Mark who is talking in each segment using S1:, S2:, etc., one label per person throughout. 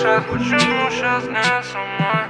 S1: почему сейчас не со мной?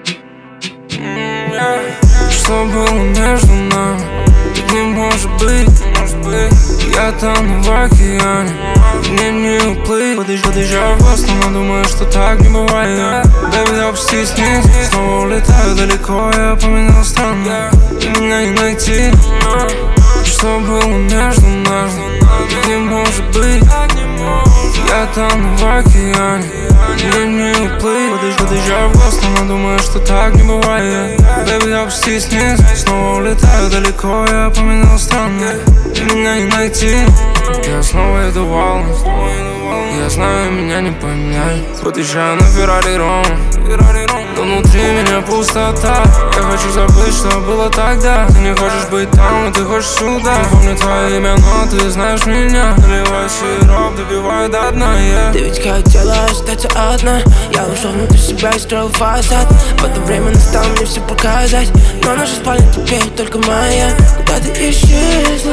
S1: Что было между нами, так не может быть. Я тону в океане, мне не уплыть. Подъезжаю в Бостон, но думаю, что так не бывает. Baby, опустись вниз, снова улетаю далеко. Я поменял страну, и меня не найти. Что было между нами, так не может быть. Я тону в океане, мне не уплыть. Подъезжаю в Бостон, но думаю, что так не бывает. Baby, опустись вниз, снова улетаю далеко. Я поменял страну, и меня не найти. Я снова иду в волнность, я знаю, меня не поменять. Подъезжаю на Феррари Рома, но внутри меня пустота. Я хочу забыть, что было тогда. Ты не хочешь быть там, но ты хочешь сюда. Не помню твое имя, но ты знаешь меня. Наливаю сироп, допиваю до дна, yeah.
S2: Ты ведь хотела остаться одна. Я ушел внутрь себя и строил фасад. В это время настало мне все показать. Но наша спальня теперь только моя. Куда ты исчезла?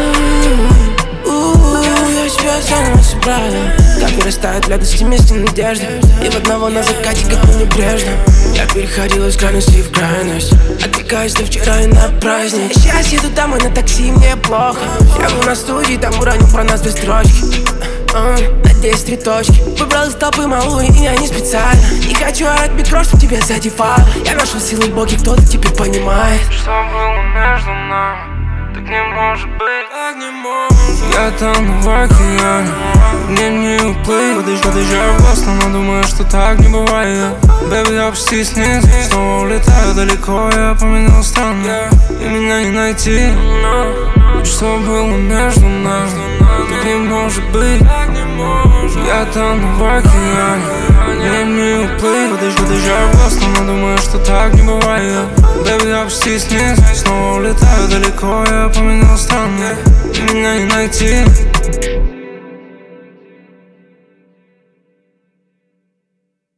S2: Я себя заново собрала. Как вырастает радость вместе надежда. И в одного на закате, как мы небрежно. Я переходила из крайности в крайность, отвлекаясь до вчера и на праздник. Сейчас еду домой на такси, мне плохо. Я был на студии, там уронил про нас 2 строчки. Надеюсь, 3 точки. Выбрал из толпы малую, и я не специально. Не хочу орать микро, чтоб тебя задевало. Я нашел силу боги, кто-то теперь понимает.
S1: Что было между нами, так не может быть. Я тону в океане, мне не уплыть. Подъезжаю в Бостон, но думаю, что так не бывает. Baby, опустись вниз, снова улетаю далеко. Я поменял страну, и меня не найти. Что было между нами, так не может быть. Я тону в океане, мне не уплыть. Подъезжаю в Бостон, но думаю, что так не бывает. Baby, опустись вниз, снова улетаю далеко. Я поменял страну, и меня не найти.